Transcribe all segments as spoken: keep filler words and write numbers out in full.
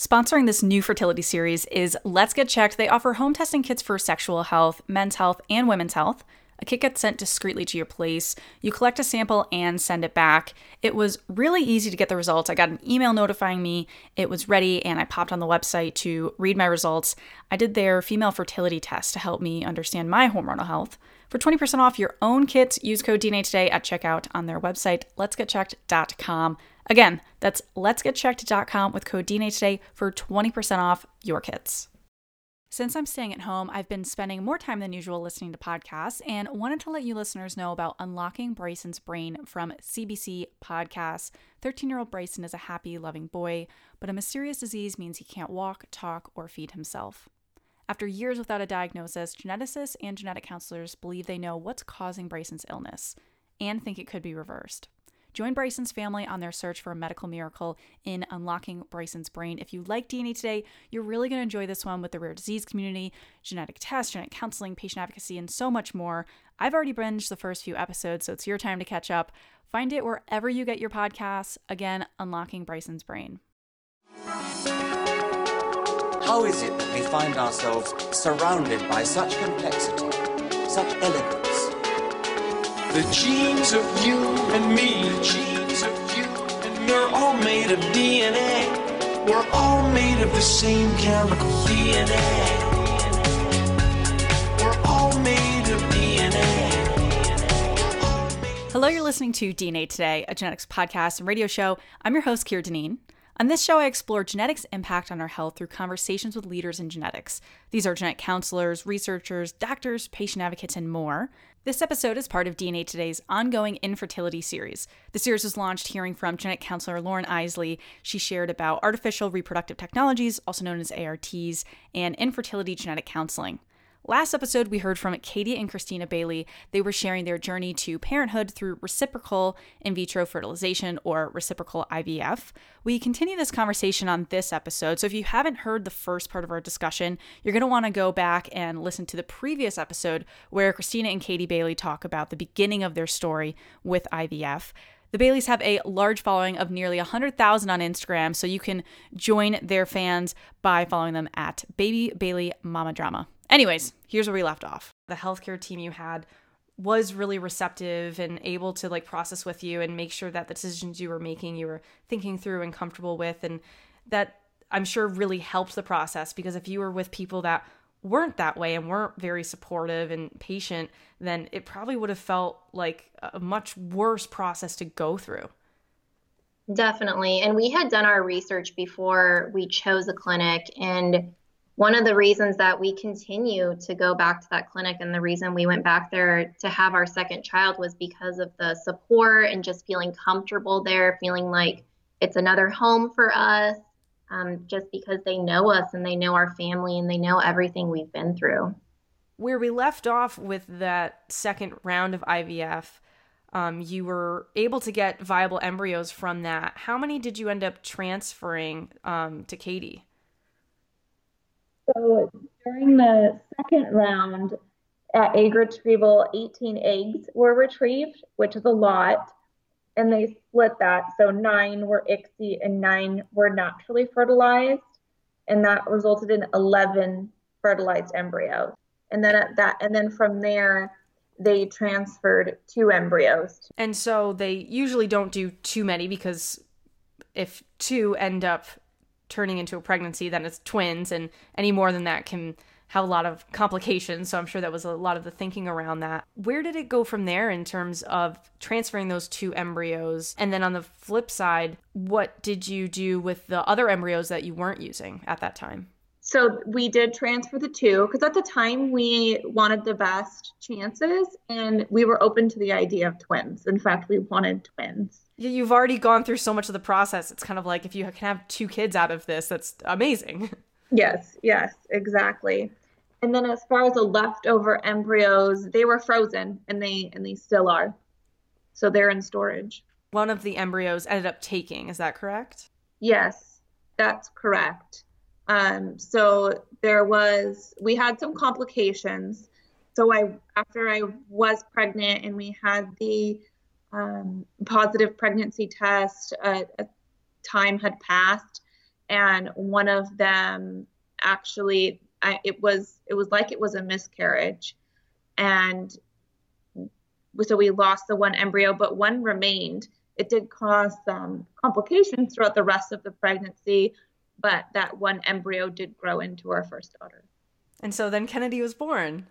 Sponsoring this new fertility series is Let's Get Checked. They offer home testing kits for sexual health, men's health, and women's health. A kit gets sent discreetly to your place. You collect a sample and send it back. It was really easy to get the results. I got an email notifying me it was ready, and I popped on the website to read my results. I did their female fertility test to help me understand my hormonal health. For twenty percent off your own kits, use code D N A today at checkout on their website, lets get checked dot com. Again, that's lets get checked dot com with code D N A today for twenty percent off your kits. Since I'm staying at home, I've been spending more time than usual listening to podcasts and wanted to let you listeners know about Unlocking Bryson's Brain from C B C Podcasts. thirteen-year-old Bryson is a happy, loving boy, but a mysterious disease means he can't walk, talk, or feed himself. After years without a diagnosis, geneticists and genetic counselors believe they know what's causing Bryson's illness and think it could be reversed. Join Bryson's family on their search for a medical miracle in Unlocking Bryson's Brain. If you like D N A Today, you're really going to enjoy this one with the rare disease community, genetic tests, genetic counseling, patient advocacy, and so much more. I've already binged the first few episodes, so it's your time to catch up. Find it wherever you get your podcasts. Again, Unlocking Bryson's Brain. How is it that we find ourselves surrounded by such complexity, such elegance? The genes of you and me, the genes of you and me, we're all made of D N A. We're all made of the same chemical D N A. We're all made of D N A. Hello, you're listening to D N A Today, a genetics podcast and radio show. I'm your host, Keir Dineen. On this show, I explore genetics' impact on our health through conversations with leaders in genetics. These are genetic counselors, researchers, doctors, patient advocates, and more. This episode is part of D N A Today's ongoing infertility series. The series was launched hearing from genetic counselor Lauren Isley. She shared about artificial reproductive technologies, also known as A R Ts, and infertility genetic counseling. Last episode, we heard from Katie and Christina Bailey. They were sharing their journey to parenthood through reciprocal in vitro fertilization, or reciprocal I V F. We continue this conversation on this episode, so if you haven't heard the first part of our discussion, you're going to want to go back and listen to the previous episode where Christina and Katie Bailey talk about the beginning of their story with I V F. The Baileys have a large following of nearly one hundred thousand on Instagram, so you can join their fans by following them at Baby Bailey Mama Drama. Anyways, here's where we left off. The healthcare team you had was really receptive and able to like process with you and make sure that the decisions you were making, you were thinking through and comfortable with. And that I'm sure really helped the process, because if you were with people that weren't that way and weren't very supportive and patient, then it probably would have felt like a much worse process to go through. Definitely. And we had done our research before we chose a clinic, and one of the reasons that we continue to go back to that clinic and the reason we went back there to have our second child was because of the support and just feeling comfortable there, feeling like it's another home for us, um, just because they know us and they know our family and they know everything we've been through. Where we left off with that second round of I V F, um, you were able to get viable embryos from that. How many did you end up transferring um, to Katie? So during the second round at egg retrieval, eighteen eggs were retrieved, which is a lot, and they split that. So nine were I C S I and nine were naturally fertilized, and that resulted in eleven fertilized embryos. And then at that, and then from there, they transferred two embryos. And so they usually don't do too many, because if two end up turning into a pregnancy, then it's twins, and any more than that can have a lot of complications. So I'm sure that was a lot of the thinking around that. Where did it go from there in terms of transferring those two embryos? And then on the flip side, what did you do with the other embryos that you weren't using at that time? So we did transfer the two, because at the time we wanted the best chances and we were open to the idea of twins. In fact, we wanted twins. You've already gone through so much of the process. It's kind of like, if you can have two kids out of this, that's amazing. Yes, yes, exactly. And then as far as the leftover embryos, they were frozen, and they and they still are. So they're in storage. One of the embryos ended up taking, is that correct? Yes, that's correct. Um, so there was, we had some complications. So I, after I was pregnant and we had the um, positive pregnancy test, uh, a time had passed, and one of them actually, I, it was it was like it was a miscarriage, and so we lost the one embryo, but one remained. It did cause some complications throughout the rest of the pregnancy, but that one embryo did grow into our first daughter. And so then Kennedy was born.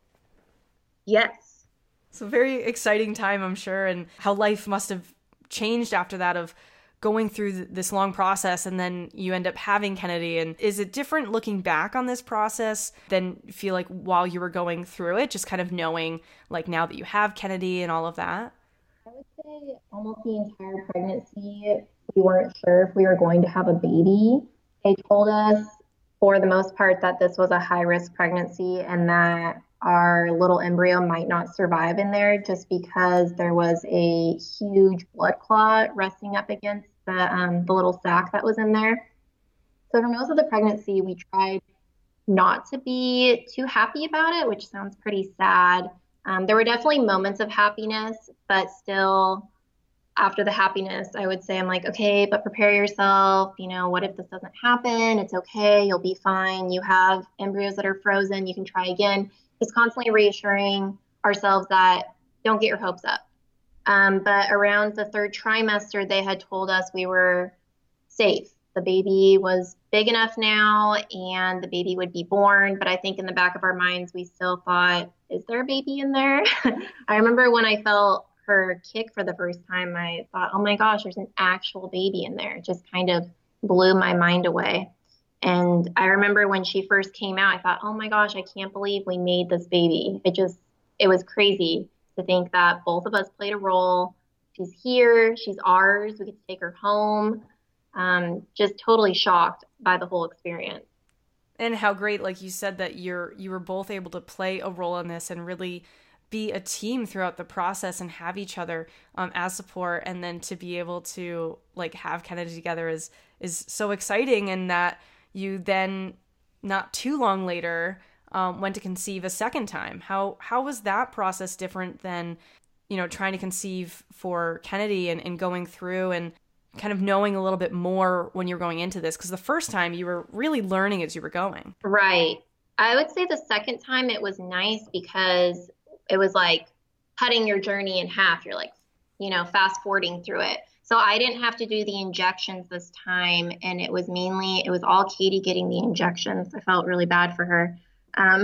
Yes. It's a very exciting time, I'm sure, and how life must have changed after that, of going through this long process and then you end up having Kennedy. And is it different looking back on this process than feel like while you were going through it, just kind of knowing like now that you have Kennedy and all of that? I would say almost the entire pregnancy, we weren't sure if we were going to have a baby. They told us for the most part that this was a high risk pregnancy and that our little embryo might not survive in there just because there was a huge blood clot resting up against the, um, the little sac that was in there. So for most of the pregnancy, we tried not to be too happy about it, which sounds pretty sad. Um, there were definitely moments of happiness, but still after the happiness, I would say, I'm like, okay, but prepare yourself. You know, what if this doesn't happen? It's okay. You'll be fine. You have embryos that are frozen. You can try again. Just constantly reassuring ourselves that don't get your hopes up. Um, but around the third trimester, they had told us we were safe. The baby was big enough now and the baby would be born. But I think in the back of our minds, we still thought, is there a baby in there? I remember when I felt her kick for the first time, I thought, oh my gosh, there's an actual baby in there. It just kind of blew my mind away. And I remember when she first came out, I thought, oh my gosh, I can't believe we made this baby. It just, it was crazy to think that both of us played a role. She's here, she's ours, we get to take her home. Um, just totally shocked by the whole experience. And how great, like you said, that you're you were both able to play a role in this and really be a team throughout the process and have each other um, as support, and then to be able to like have Kennedy together is is so exciting. And that you then not too long later um, went to conceive a second time. How how was that process different than, you know, trying to conceive for Kennedy and, and going through and kind of knowing a little bit more when you were going into this? Because the first time you were really learning as you were going. Right. I would say the second time it was nice because it was like cutting your journey in half. You're like, you know, fast forwarding through it. So I didn't have to do the injections this time. And it was mainly, it was all Katie getting the injections. I felt really bad for her. Um,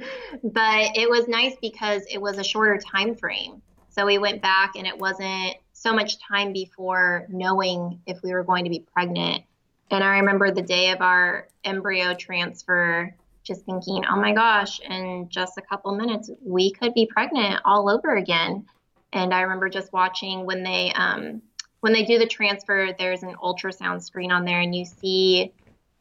but it was nice because it was a shorter time frame. So we went back and it wasn't so much time before knowing if we were going to be pregnant. And I remember the day of our embryo transfer, just thinking, oh my gosh, in just a couple minutes, we could be pregnant all over again. And I remember just watching when they, um, when they do the transfer, there's an ultrasound screen on there and you see,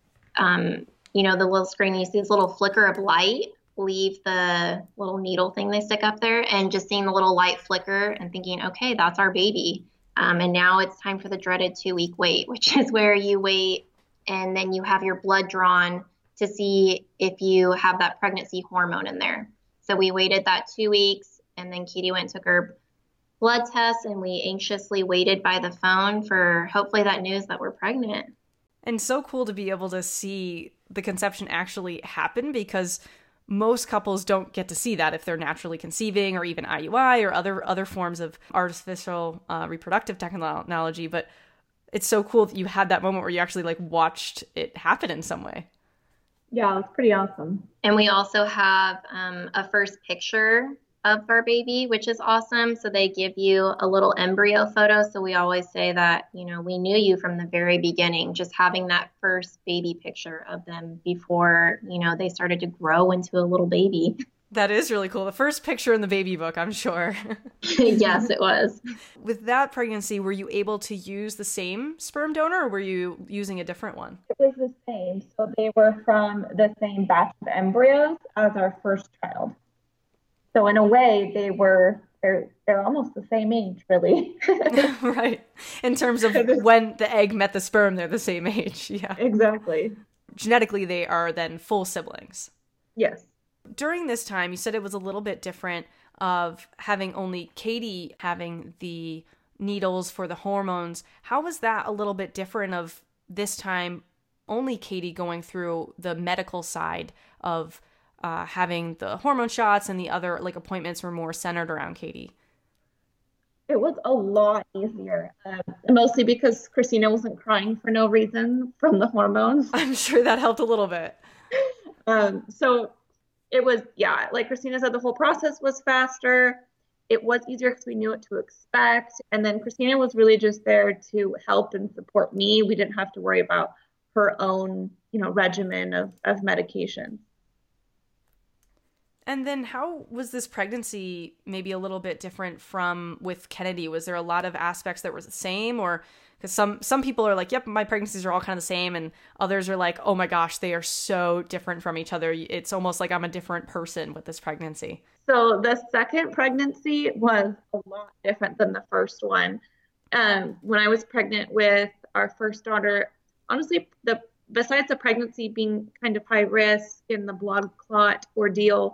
um, you know, the little screen, you see this little flicker of light leave the little needle thing they stick up there, and just seeing the little light flicker and thinking, okay, that's our baby. Um, and now it's time for the dreaded two week wait, which is where you wait and then you have your blood drawn to see if you have that pregnancy hormone in there. So we waited that two weeks and then Katie went and took her blood test and we anxiously waited by the phone for hopefully that news that we're pregnant. And so cool to be able to see the conception actually happen, because most couples don't get to see that if they're naturally conceiving or even I U I or other other forms of artificial uh, reproductive technology. But it's so cool that you had that moment where you actually like watched it happen in some way. Yeah, it's pretty awesome. And we also have um, a first picture of our baby, which is awesome. So they give you a little embryo photo. So we always say that, you know, we knew you from the very beginning, just having that first baby picture of them before, you know, they started to grow into a little baby. That is really cool. The first picture in the baby book, I'm sure. Yes, it was. With that pregnancy, were you able to use the same sperm donor or were you using a different one? It was the same. So they were from the same batch of embryos as our first child. So in a way, they were, they're, they're almost the same age, really. Right. In terms of when the egg met the sperm, they're the same age. Yeah. Exactly. Genetically, they are then full siblings. Yes. During this time, you said it was a little bit different of having only Katie having the needles for the hormones. How was that a little bit different of this time only Katie going through the medical side of uh, having the hormone shots, and the other like appointments were more centered around Katie? It was a lot easier, um, mostly because Christina wasn't crying for no reason from the hormones. I'm sure that helped a little bit. um, so it was, yeah, like Christina said, the whole process was faster. It was easier because we knew what to expect. And then Christina was really just there to help and support me. We didn't have to worry about her own, you know, regimen of, of medication. And then how was this pregnancy maybe a little bit different from with Kennedy? Was there a lot of aspects that were the same? Or because some some people are like, yep, my pregnancies are all kind of the same. And others are like, oh my gosh, they are so different from each other. It's almost like I'm a different person with this pregnancy. So the second pregnancy was a lot different than the first one. Um, when I was pregnant with our first daughter, honestly, the besides the pregnancy being kind of high risk and the blood clot ordeal,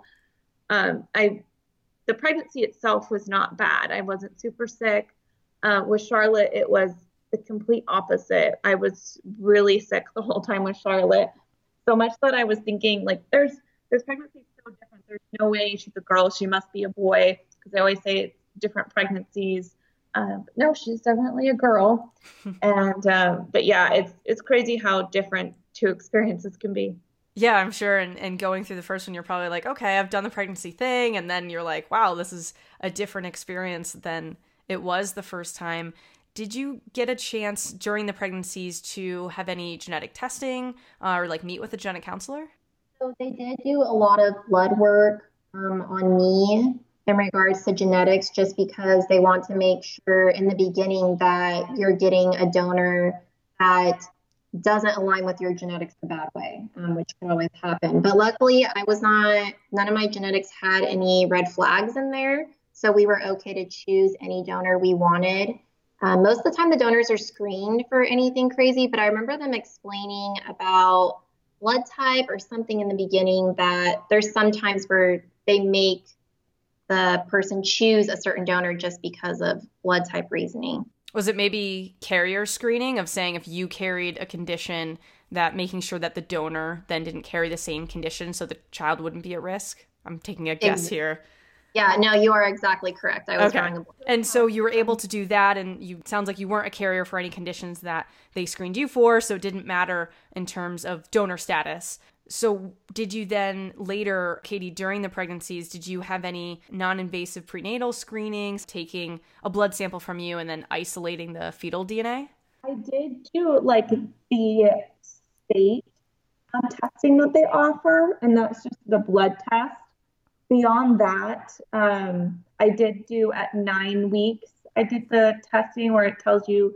Um, I, the pregnancy itself was not bad. I wasn't super sick. Uh, with Charlotte, it was the complete opposite. I was really sick the whole time with Charlotte. So much that I was thinking, like, there's, this pregnancy is so different. There's no way she's a girl. She must be a boy. Because I always say it's different pregnancies. Uh, but no, she's definitely a girl. and, um, but yeah, it's, it's crazy how different two experiences can be. Yeah, I'm sure. And, and going through the first one, you're probably like, okay, I've done the pregnancy thing. And then you're like, wow, this is a different experience than it was the first time. Did you get a chance during the pregnancies to have any genetic testing uh, or like meet with a genetic counselor? So they did do a lot of blood work um, on me in regards to genetics, just because they want to make sure in the beginning that you're getting a donor that doesn't align with your genetics the bad way, um, which can always happen. But luckily, I was not, none of my genetics had any red flags in there. So we were okay to choose any donor we wanted. Um, most of the time, the donors are screened for anything crazy, but I remember them explaining about blood type or something in the beginning, that there's some times where they make the person choose a certain donor just because of blood type reasoning. Was it maybe carrier screening of saying if you carried a condition, that making sure that the donor then didn't carry the same condition so the child wouldn't be at risk? I'm taking a guess Ex- here. Yeah, no, you are exactly correct. I was okay. drawing a blood. And so you were able to do that, and you sounds like you weren't a carrier for any conditions that they screened you for, so it didn't matter in terms of donor status. So did you then later, Katie, during the pregnancies, did you have any non-invasive prenatal screenings, taking a blood sample from you and then isolating the fetal D N A? I did do like the state um, testing that they offer, and that's just the blood test. Beyond that, um, I did do at nine weeks, I did the testing where it tells you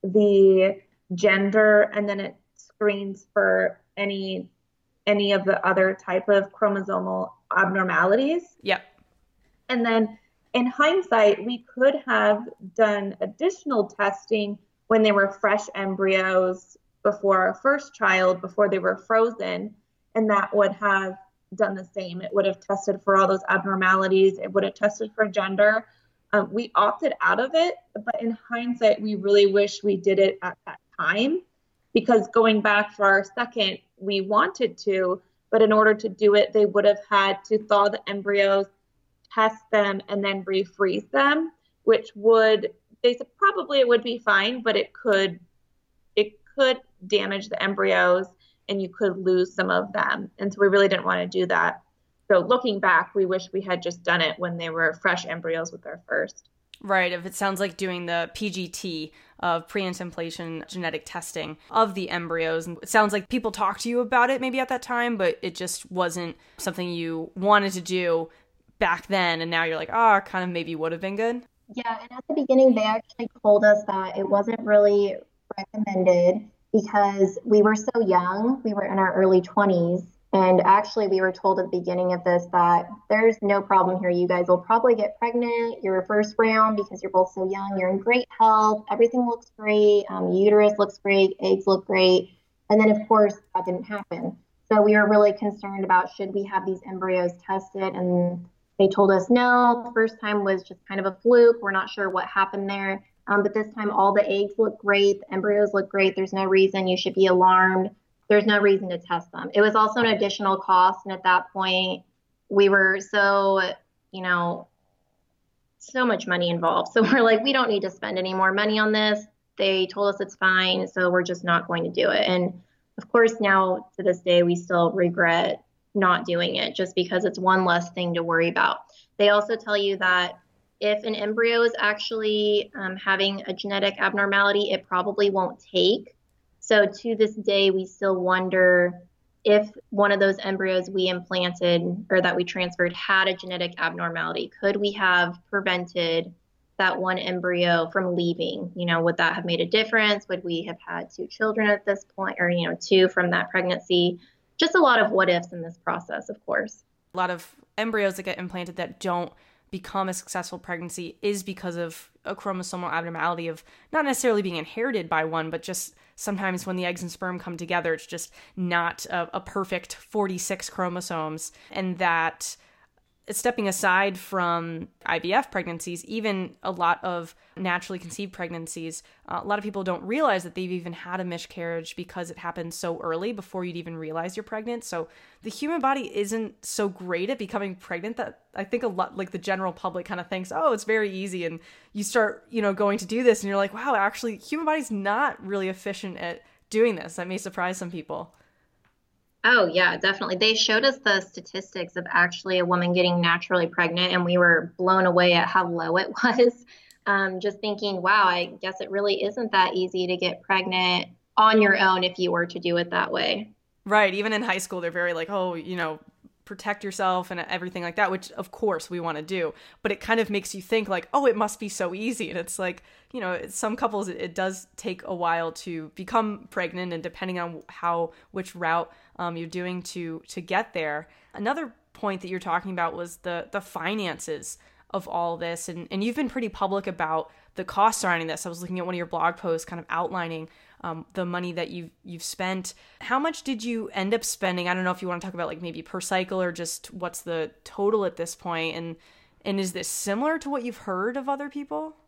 the gender, and then it screens for any any of the other type of chromosomal abnormalities. Yep. And then in hindsight, we could have done additional testing when they were fresh embryos before our first child, before they were frozen, and that would have done the same. It would have tested for all those abnormalities. It would have tested for gender. Um, we opted out of it, but in hindsight, we really wish we did it at that time, because going back for our second, we wanted to, but in order to do it, they would have had to thaw the embryos, test them, and then refreeze them, which would, they said probably it would be fine, but it could, it could damage the embryos and you could lose some of them. And so we really didn't want to do that. So looking back, we wish we had just done it when they were fresh embryos with our first. Right. If it sounds like doing the P G T of pre-implantation genetic testing of the embryos. And it sounds like people talked to you about it maybe at that time, but it just wasn't something you wanted to do back then. And now you're like, oh, kind of maybe would have been good. Yeah. And at the beginning, they actually told us that it wasn't really recommended because we were so young. We were in our early twenties. And actually, we were told at the beginning of this that there's no problem here. You guys will probably get pregnant your first round because you're both so young. You're in great health. Everything looks great. Um, uterus looks great. Eggs look great. And then, of course, that didn't happen. So we were really concerned about, should we have these embryos tested? And they told us no. The first time was just kind of a fluke. We're not sure what happened there. Um, but this time, all the eggs look great. The embryos look great. There's no reason you should be alarmed. there's no reason to test them. It was also an additional cost. And at that point, we were so, you know, so much money involved. So we're like, we don't need to spend any more money on this. They told us it's fine. So we're just not going to do it. And of course, now to this day, we still regret not doing it just because it's one less thing to worry about. They also tell you that if an embryo is actually um, having a genetic abnormality, it probably won't take. So to this day, we still wonder if one of those embryos we implanted or that we transferred had a genetic abnormality. Could we have prevented that one embryo from leaving? You know, would that have made a difference? Would we have had two children at this point, or, you know, two from that pregnancy? Just a lot of what ifs in this process, of course. A lot of embryos that get implanted that don't become a successful pregnancy is because of a chromosomal abnormality of not necessarily being inherited by one, but just sometimes when the eggs and sperm come together, it's just not a, a perfect forty-six chromosomes. And that, stepping aside from I V F pregnancies, even a lot of naturally conceived pregnancies, uh, a lot of people don't realize that they've even had a miscarriage because it happened so early before you'd even realize you're pregnant. So the human body isn't so great at becoming pregnant that I think a lot, like the general public kind of thinks, oh, it's very easy. And you start, you know, going to do this and you're like, wow, actually human body's not really efficient at doing this. That may surprise some people. Oh, yeah, definitely. They showed us the statistics of actually a woman getting naturally pregnant, and we were blown away at how low it was. Um, just thinking, wow, I guess it really isn't that easy to get pregnant on your own if you were to do it that way. Right. Even in high school, they're very like, oh, you know, protect yourself and everything like that, which of course we want to do. But it kind of makes you think like, oh, it must be so easy. And it's like, you know, some couples, it, it does take a while to become pregnant, and depending on how, which route um, you're doing to to get there. Another point that you're talking about was the the finances of all this. And, and you've been pretty public about the costs surrounding this. I was looking at one of your blog posts kind of outlining um, the money that you've, you've spent. How much did you end up spending? I don't know if you want to talk about like maybe per cycle or just what's the total at this point. And, and is this similar to what you've heard of other people?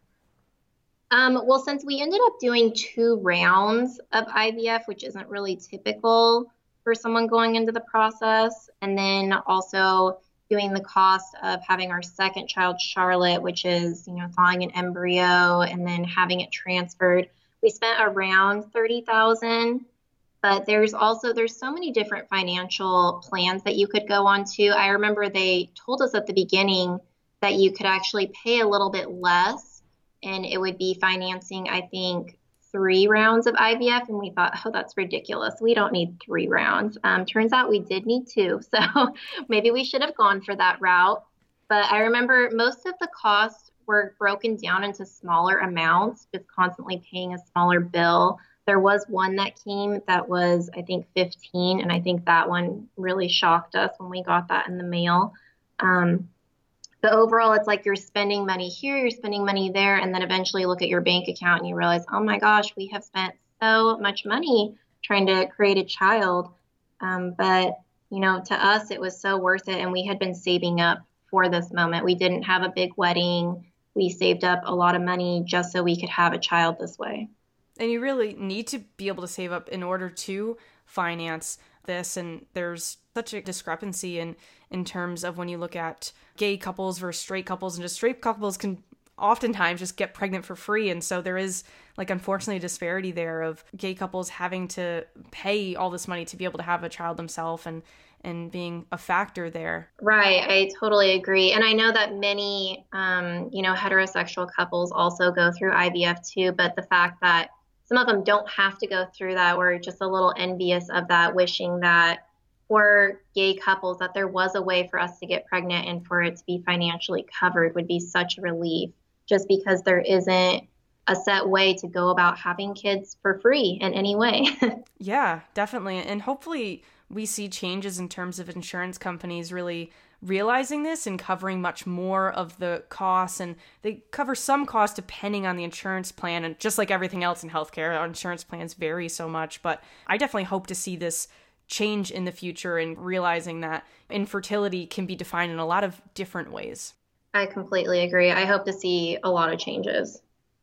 Um, well, since we ended up doing two rounds of I V F, which isn't really typical for someone going into the process, and then also doing the cost of having our second child, Charlotte, which is, you know, thawing an embryo and then having it transferred, we spent around thirty thousand dollars. But there's also, there's so many different financial plans that you could go on to. I remember they told us at the beginning that you could actually pay a little bit less, and it would be financing, I think, three rounds of I V F. And we thought, oh, that's ridiculous. We don't need three rounds. Um, turns out we did need two. So maybe we should have gone for that route. But I remember most of the costs were broken down into smaller amounts, just constantly paying a smaller bill. There was one that came that was, I think, fifteen. And I think that one really shocked us when we got that in the mail. Um, But overall, it's like you're spending money here, you're spending money there, and then eventually look at your bank account and you realize, oh my gosh, we have spent so much money trying to create a child. Um, but, you know, to us, it was so worth it. And we had been saving up for this moment. We didn't have a big wedding. We saved up a lot of money just so we could have a child this way. And you really need to be able to save up in order to finance this. And there's such a discrepancy in in terms of when you look at gay couples versus straight couples, and just straight couples can oftentimes just get pregnant for free. And so there is, like, unfortunately a disparity there of gay couples having to pay all this money to be able to have a child themselves, and and being a factor there. Right. I totally agree. And I know that many, um, you know, heterosexual couples also go through I V F too, but the fact that some of them don't have to go through that, we're just a little envious of that, wishing that for gay couples that there was a way for us to get pregnant and for it to be financially covered would be such a relief, just because there isn't a set way to go about having kids for free in any way. Yeah, definitely. And hopefully we see changes in terms of insurance companies really realizing this and covering much more of the costs. And they cover some costs depending on the insurance plan. And just like everything else in healthcare, our insurance plans vary so much. But I definitely hope to see this change in the future, and realizing that infertility can be defined in a lot of different ways. I completely agree. I hope to see a lot of changes.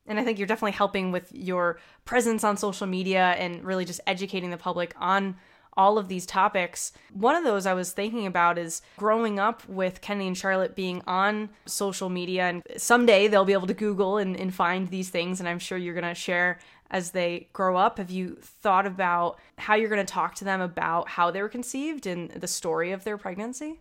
And I think you're definitely helping with your presence on social media and really just educating the public on all of these topics. One of those I was thinking about is growing up with Kennedy and Charlotte being on social media, and someday they'll be able to Google and, and find these things, and I'm sure you're going to share as they grow up. Have you thought about how you're going to talk to them about how they were conceived and the story of their pregnancy?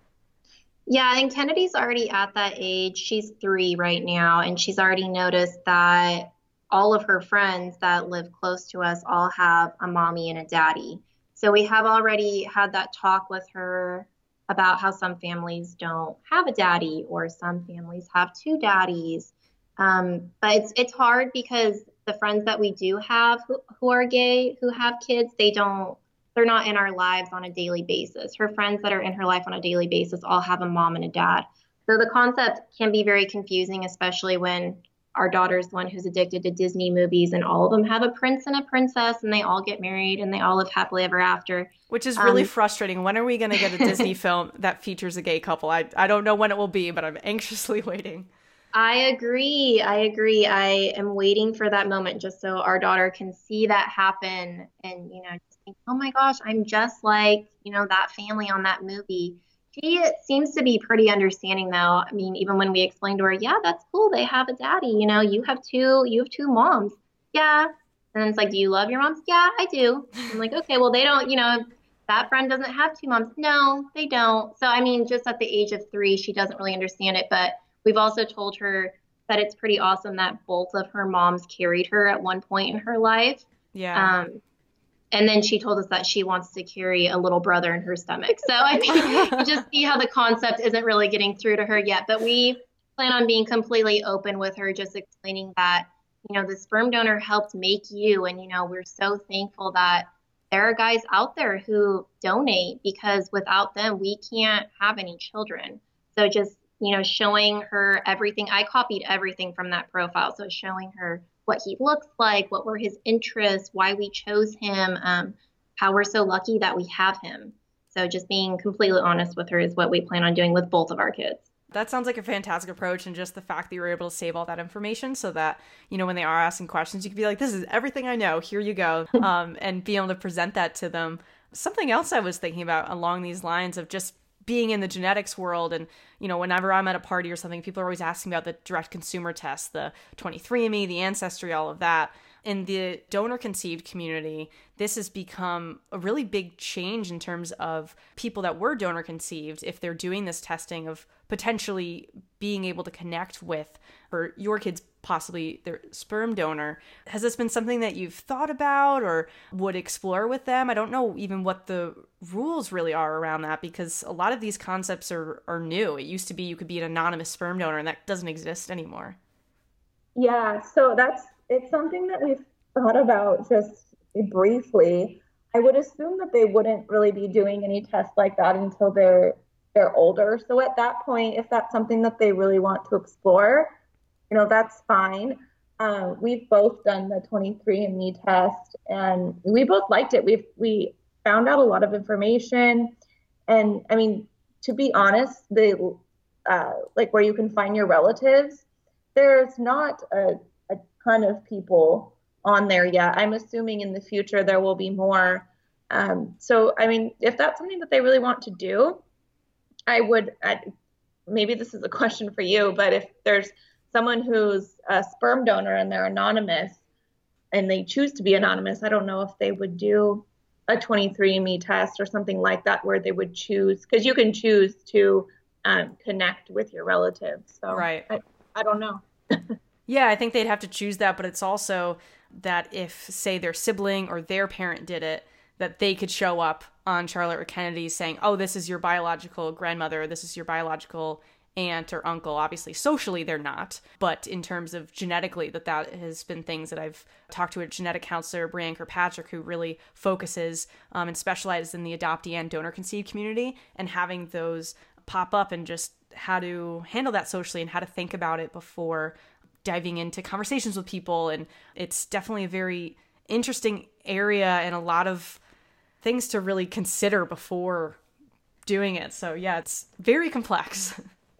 Yeah, and Kennedy's already at that age. She's three right now, and she's already noticed that all of her friends that live close to us all have a mommy and a daddy. So we have already had that talk with her about how some families don't have a daddy or some families have two daddies. Um, but it's it's hard because the friends that we do have who, who are gay, who have kids, they don't, they're not in our lives on a daily basis. Her friends that are in her life on a daily basis all have a mom and a dad. So the concept can be very confusing, especially when our daughter's the one who's addicted to Disney movies and all of them have a prince and a princess and they all get married and they all live happily ever after. Which is really um, frustrating. When are we going to get a Disney film that features a gay couple? I, I don't know when it will be, but I'm anxiously waiting. I agree. I agree. I am waiting for that moment just so our daughter can see that happen and, you know, just think, oh my gosh, I'm just like, you know, that family on that movie. She seems to be pretty understanding though. I mean, even when we explained to her, yeah, that's cool. They have a daddy, you know, you have two, you have two moms. Yeah. And it's like, do you love your moms? Yeah, I do. I'm like, okay, well, they don't, you know, that friend doesn't have two moms. No, they don't. So, I mean, just at the age of three, she doesn't really understand it, but we've also told her that it's pretty awesome that both of her moms carried her at one point in her life. Yeah. Um, and then she told us that she wants to carry a little brother in her stomach. So, I mean, you just see how the concept isn't really getting through to her yet. But we plan on being completely open with her, just explaining that, you know, the sperm donor helped make you. And, you know, we're so thankful that there are guys out there who donate because without them, we can't have any children. So just, you know, showing her everything. I copied everything from that profile. So showing her what he looks like, what were his interests, why we chose him, um, how we're so lucky that we have him. So just being completely honest with her is what we plan on doing with both of our kids. That sounds like a fantastic approach, and just the fact that you were able to save all that information so that, you know, when they are asking questions, you can be like, this is everything I know, here you go, um, and be able to present that to them. Something else I was thinking about along these lines of just being in the genetics world, and, you know, whenever I'm at a party or something, people are always asking about the direct consumer tests, the twenty-three and me, the Ancestry, all of that. In the donor-conceived community, this has become a really big change in terms of people that were donor-conceived, if they're doing this testing, of potentially being able to connect with, or your kids possibly their sperm donor. Has this been something that you've thought about or would explore with them? I don't know even what the rules really are around that, because a lot of these concepts are, are new. It used to be you could be an anonymous sperm donor, and that doesn't exist anymore. Yeah, so that's it's something that we've thought about just briefly. I would assume that they wouldn't really be doing any tests like that until they're they're older. So at that point, if that's something that they really want to explore, you know, that's fine. Uh, we've both done the twenty-three and me test, and we both liked it. We've we found out a lot of information, and I mean, to be honest, the uh, like where you can find your relatives, there's not a a ton of people on there yet. I'm assuming in the future there will be more. Um, so, I mean, if that's something that they really want to do, I would, I, maybe this is a question for you, but if there's someone who's a sperm donor and they're anonymous and they choose to be anonymous, I don't know if they would do a twenty-three and me test or something like that, where they would choose, because you can choose to um, connect with your relatives. So right. I, I don't know. Yeah, I think they'd have to choose that, but it's also that if, say, their sibling or their parent did it, that they could show up on Charlotte or Kennedy saying, oh, this is your biological grandmother, this is your biological aunt or uncle. Obviously, socially, they're not. But in terms of genetically, that that has been things that I've talked to a genetic counselor, Brianne Kirkpatrick, who really focuses um, and specializes in the adoptee and donor-conceived community, and having those pop up and just how to handle that socially and how to think about it before diving into conversations with people. And it's definitely a very interesting area and a lot of things to really consider before doing it. So yeah, it's very complex.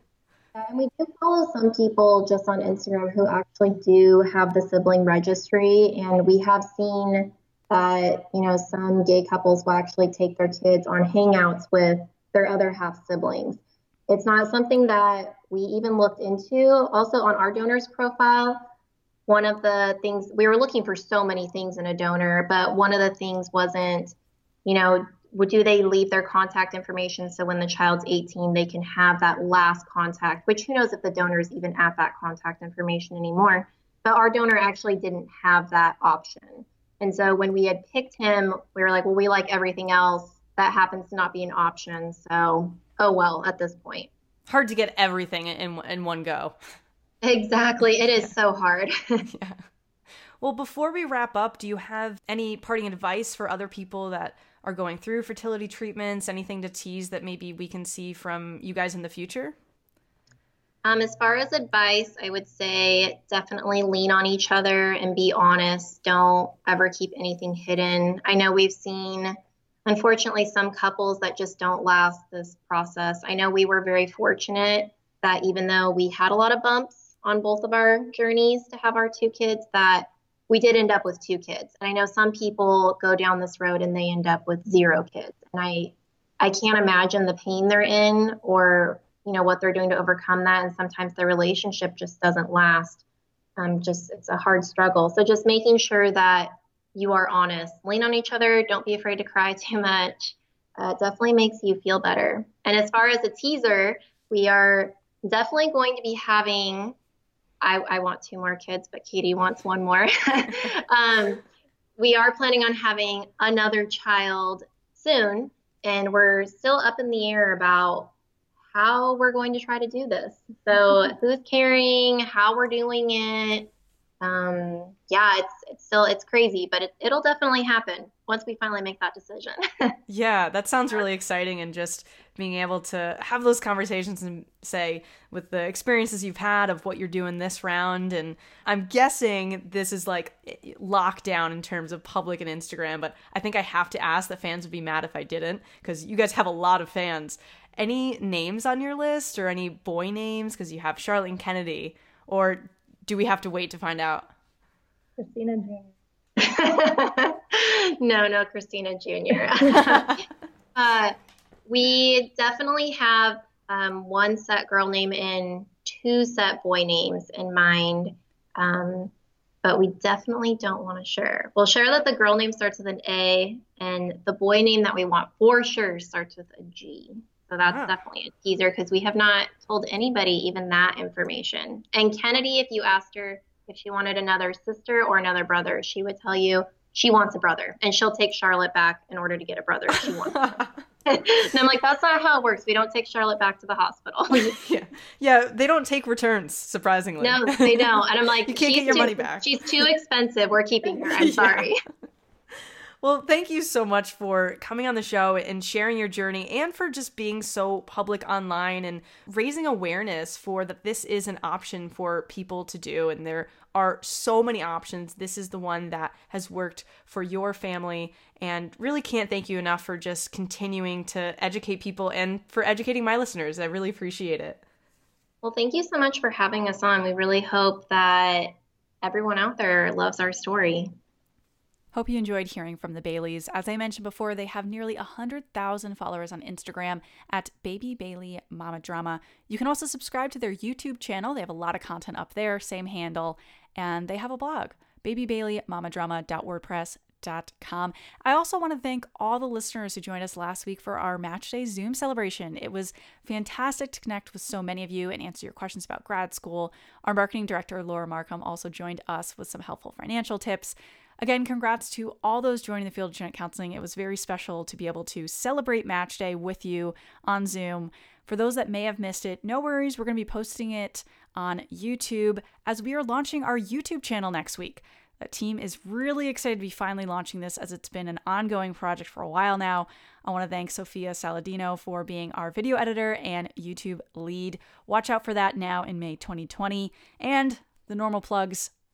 And we do follow some people just on Instagram who actually do have the sibling registry. And we have seen that, you know, some gay couples will actually take their kids on hangouts with their other half siblings. It's not something that we even looked into. Also on our donor's profile, one of the things, we were looking for so many things in a donor, but one of the things wasn't, you know, do they leave their contact information so when the child's eighteen, they can have that last contact, which who knows if the donor is even at that contact information anymore. But our donor actually didn't have that option. And so when we had picked him, we were like, well, we like everything else. That happens to not be an option. So, oh, well, at this point. Hard to get everything in in one go. Exactly. It is yeah. so hard. Yeah. Well, before we wrap up, do you have any parting advice for other people that are going through fertility treatments? Anything to tease that maybe we can see from you guys in the future? Um, as far as advice, I would say definitely lean on each other and be honest. Don't ever keep anything hidden. I know we've seen, unfortunately, some couples that just don't last this process. I know we were very fortunate that even though we had a lot of bumps on both of our journeys to have our two kids, that we did end up with two kids. And I know some people go down this road and they end up with zero kids. And I, I can't imagine the pain they're in or, you know, what they're doing to overcome that. And sometimes the relationship just doesn't last. Um, just, it's a hard struggle. So just making sure that you are honest, lean on each other. Don't be afraid to cry too much. Uh, definitely makes you feel better. And as far as a teaser, we are definitely going to be having, I, I want two more kids, but Katie wants one more. um, we are planning on having another child soon, and we're still up in the air about how we're going to try to do this. So who's carrying, how we're doing it. Um, yeah, it's it's still, it's crazy, but it, it'll definitely happen once we finally make that decision. Yeah, that sounds really exciting. And just being able to have those conversations and say, with the experiences you've had of what you're doing this round. And I'm guessing this is like lockdown in terms of public and Instagram, but I think I have to ask, the fans would be mad if I didn't, because you guys have a lot of fans. Any names on your list or any boy names? Because you have Charlotte and Kennedy, or do we have to wait to find out? Christina Junior no, no, Christina Junior uh, we definitely have um, one set girl name and two set boy names in mind, um, but we definitely don't want to share. We'll share that the girl name starts with an A, and the boy name that we want for sure starts with a G. So that's ah. definitely a teaser, because we have not told anybody even that information. And Kennedy, if you asked her if she wanted another sister or another brother, she would tell you she wants a brother, and she'll take Charlotte back in order to get a brother if she wants. And I'm like, that's not how it works. We don't take Charlotte back to the hospital. yeah, yeah, they don't take returns, surprisingly. No, they don't. And I'm like, you can't get your too, money back. She's too expensive. We're keeping her. I'm yeah. sorry. Well, thank you so much for coming on the show and sharing your journey, and for just being so public online and raising awareness for that this is an option for people to do. And there are so many options. This is the one that has worked for your family, and really can't thank you enough for just continuing to educate people and for educating my listeners. I really appreciate it. Well, thank you so much for having us on. We really hope that everyone out there loves our story. Hope you enjoyed hearing from the Baileys. As I mentioned before, they have nearly one hundred thousand followers on Instagram at Baby Bailey Mama Drama. You can also subscribe to their YouTube channel. They have a lot of content up there, same handle. And they have a blog, baby bailey mama drama dot wordpress dot com. I also want to thank all the listeners who joined us last week for our Match Day Zoom celebration. It was fantastic to connect with so many of you and answer your questions about grad school. Our marketing director, Laura Markham, also joined us with some helpful financial tips. Again, congrats to all those joining the field of genetic counseling. It was very special to be able to celebrate Match Day with you on Zoom. For those that may have missed it, no worries. We're going to be posting it on YouTube as we are launching our YouTube channel next week. The team is really excited to be finally launching this, as it's been an ongoing project for a while now. I want to thank Sophia Saladino for being our video editor and YouTube lead. Watch out for that now in May twenty twenty. And the normal plugs.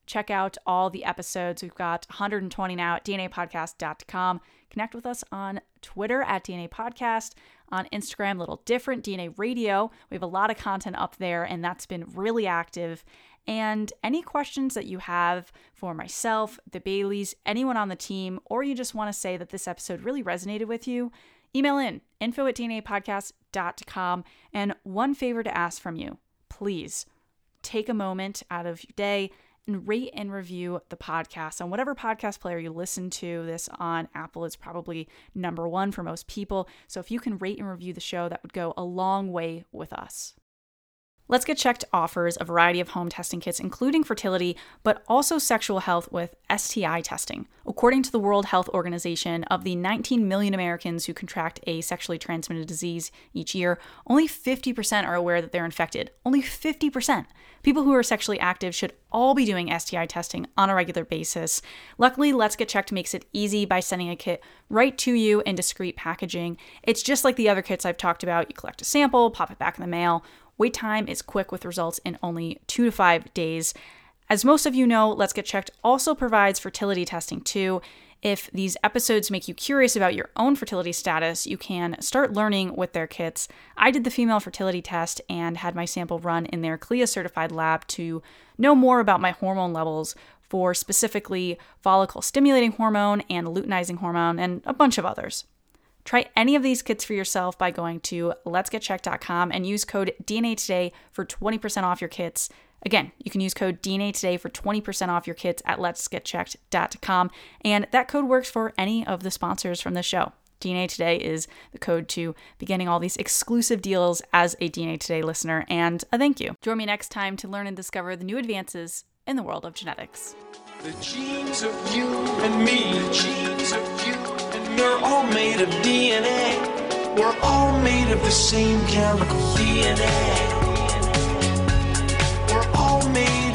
Check out all the episodes. We've got one hundred twenty now at D N A podcast dot com. Connect with us on Twitter at D N A Podcast, on Instagram, a little different, D N A Radio. We have a lot of content up there, and that's been really active. And any questions that you have for myself, the Baileys, anyone on the team, or you just want to say that this episode really resonated with you, email in, info at D N A podcast dot com. And one favor to ask from you, please take a moment out of your day and rate and review the podcast on whatever podcast player you listen to this on. Apple is probably number one for most people. So if you can rate and review the show, that would go a long way with us. Let's Get Checked offers a variety of home testing kits, including fertility, but also sexual health with S T I testing. According to the World Health Organization, of the nineteen million Americans who contract a sexually transmitted disease each year, only fifty percent are aware that they're infected. Only fifty percent. People who are sexually active should all be doing S T I testing on a regular basis. Luckily, Let's Get Checked makes it easy by sending a kit right to you in discreet packaging. It's just like the other kits I've talked about. You collect a sample, pop it back in the mail. Wait time is quick with results in only two to five days. As most of you know, Let's Get Checked also provides fertility testing too. If these episodes make you curious about your own fertility status, you can start learning with their kits. I did the female fertility test and had my sample run in their C L I A certified lab to know more about my hormone levels for specifically follicle stimulating hormone and luteinizing hormone and a bunch of others. Try any of these kits for yourself by going to lets get checked dot com and use code D N A today for twenty percent off your kits. Again, you can use code D N A today for twenty percent off your kits at lets get checked dot com. And that code works for any of the sponsors from the show. D N A Today is the code to be getting all these exclusive deals as a D N A Today listener. And a thank you. Join me next time to learn and discover the new advances in the world of genetics. The genes of you and me, the genes of you and we're all made of D N A. We're all made of the same chemical D N A. We're all made